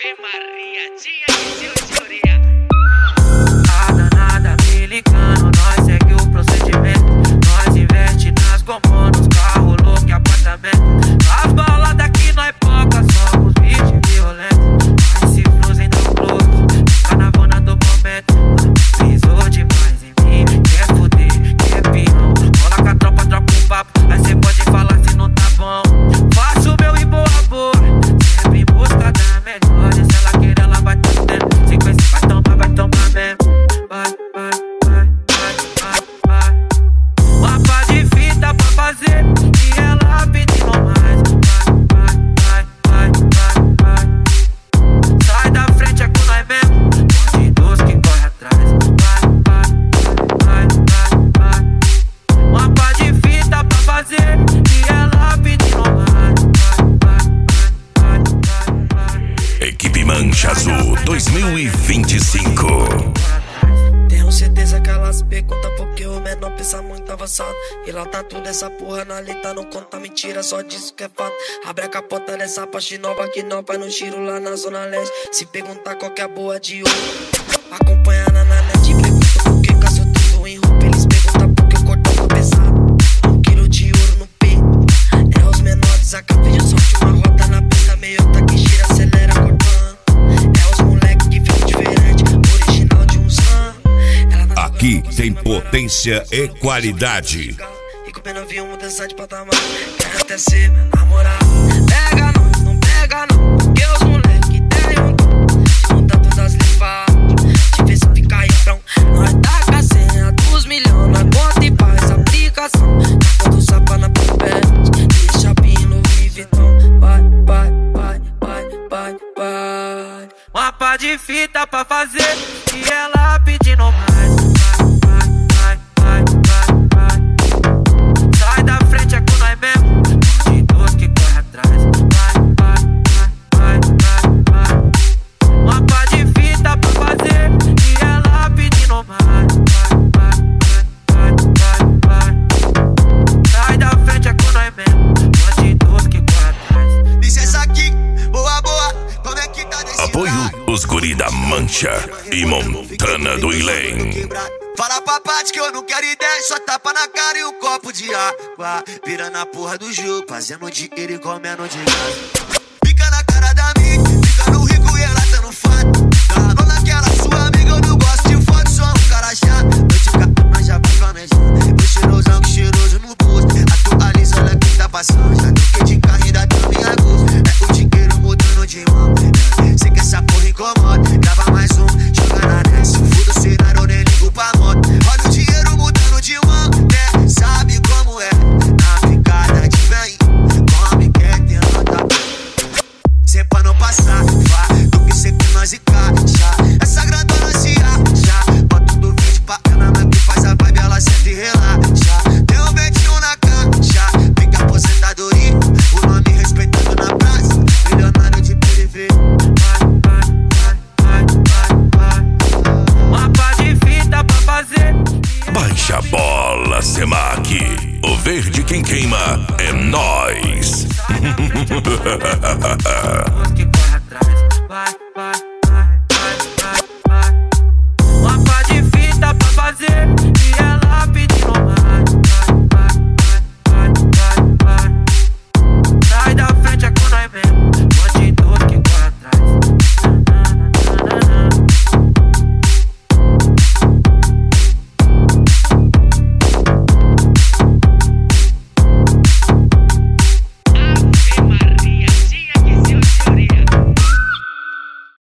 Ave Maria, tinha que ser o teoria. A danada me ligando, nós segue o procedimento. Nós investe nas comunas, carro louco e apartamento. As baladas que nós poca, somos bichos violentos. Mas se flus ainda close, fica na vona do momento. Pisou demais em mim, quer fuder, quer pirrão. Rola com a tropa, troca um papo, aí cê pode falar se não tá bom. Faço o meu e boa, sempre em busca da melhor. Se ela querer, ela vai ter tempo. Sequência vai tomar mesmo. Vai. Uma pá de fita pra fazer e ela pedindo mais. Vai. Sai da frente, é com nós mesmo. Bandidos que corre atrás. Vai. Uma pá de fita pra fazer e ela pedindo mais. Equipe Mancha Azul 2025. Tenho certeza que elas perguntam porque o menor pensa muito avançado. E lá tá tudo essa porra na letra, não conta mentira, só diz que é fato. Abre a capota dessa Porsche nova que não vai no tiro lá na zona leste. Se perguntar qual que é a boa de ouro, acompanha na net. Pergunta por que caço tudo em roupa. Eles perguntam por que o cordão tá pesado. 1 quilo de ouro no peito. É os menores, a cabeça sorte uma roda na pista. Meio tá que gira, acelera cortando. É os moleque que fica diferente, original de uns anos. Aqui tem potência e qualidade. E com pena vi mudança de patamar. Quer até ser minha namorada. Pega nós, não pega não, porque os moleque tem um dom de montar todas as levadas. Te ver se fica aí frão. Nós taca a senha dos milhões, nós bota e faz aplicação. Taca do sapa na papete, deixa bem no Viviton. Vai. Uma pá de fita pra fazer e ela pedindo mais. Vai. Sai da frente, é com nós mesmo. Bandidos que corre atrás. Vai. Uma pá de fita pra fazer e ela pedindo mais. Vai. Sai da frente, é com nós mesmo. Bandidos que corre atrás. Licença aqui, boa, como é que tá desse Apoio lado? os guri da Mancha e Montana do Ilém. Fala pra parte que eu não quero ideia, só tapa na cara e um copo de água. Virando a porra do jogo, fazendo dinheiro e comendo de graça. Fica na cara da mídia, fica no rico e ela tá no fato. Tá naquela sua amiga, eu não gosto de foto, sou um cara chato. Noite capa, mas já vai planejando. O cheirosão que cheiroso no bolso. Atualiza, olha quem tá passando. Já troquei de carro, ainda tô minha gosto. É o dinheiro mudando de mão. Sei que essa porra incomoda. Grava mais um, joga na net. Se fuda o cenário, eu nem ligo pra moto. Olha o dinheiro mudando de mão, né? Sabe como é? Na picada de vem, come quer ter nota. Cê pra não passar, vá, do que cê tem nós e caixa. Essa grandona se acha. Bota do vídeo pra ela, que faz a vibe, ela senta e relaxa. Tem um ventinho na caixa, fica aposentadoria. O nome respeitado na praça, milionário de periferia. Uma pá de fita pra fazer. Baixa a bola, Semac. O verde quem queima é nós.